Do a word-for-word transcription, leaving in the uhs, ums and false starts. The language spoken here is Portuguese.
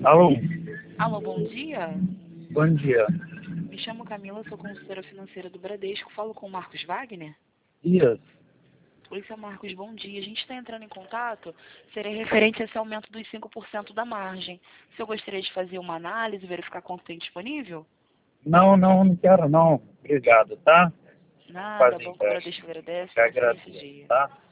Alô, Alô, bom dia. bom dia. Me chamo Camila, sou consultora financeira do Bradesco. Falo com o Marcos Wagner. Isso. Oi, seu Marcos, bom dia. A gente está entrando em contato, seria referente a esse aumento dos cinco por cento da margem. Se eu gostaria de fazer uma análise, verificar quanto tem disponível? Não, não, não quero não. Obrigado, tá? Nada, Fazem Banco teste. Bradesco agradece Te pelo serviço agradeço, dia. tá?